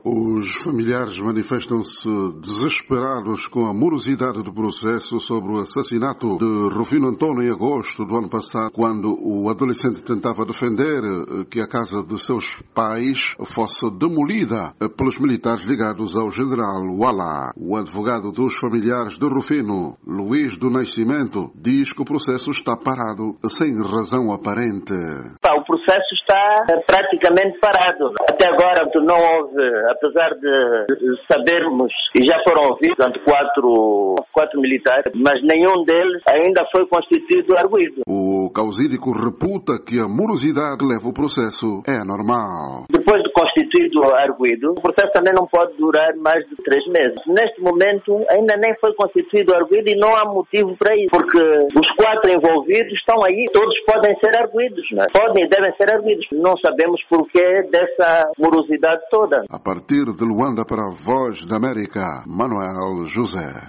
Os familiares manifestam-se desesperados com a morosidade do processo sobre o assassinato de Rufino Antônio em agosto do ano passado, quando o adolescente tentava defender que a casa de seus pais fosse demolida pelos militares ligados ao general Wala. O advogado dos familiares de Rufino, Luís do Nascimento, diz que o processo está parado sem razão aparente. O processo está praticamente parado. Até agora não houve, apesar de sabermos, e já foram ouvidos quatro militares, mas nenhum deles ainda foi constituído arguido. O causídico reputa que a morosidade que leva o processo é normal. Depois de constituído arguido, o processo também não pode durar mais de 3 meses. Neste momento ainda nem foi constituído arguido e não há motivo para isso, porque os 4 envolvidos estão aí, todos podem ser arguidos, não é? Podem e devem ser arguidos. Não sabemos porquê dessa morosidade toda. A partir de Luanda para a Voz da América, Manuel José.